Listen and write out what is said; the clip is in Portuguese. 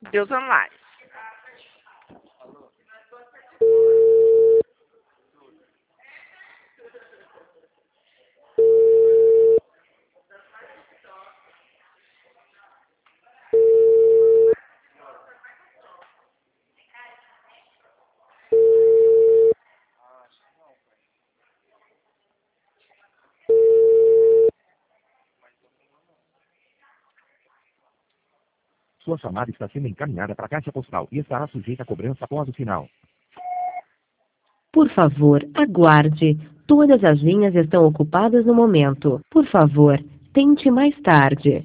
Deus é mais. Sua chamada está sendo encaminhada para a caixa postal e estará sujeita a cobrança após o sinal. Por favor, aguarde. Todas as linhas estão ocupadas no momento. Por favor, tente mais tarde.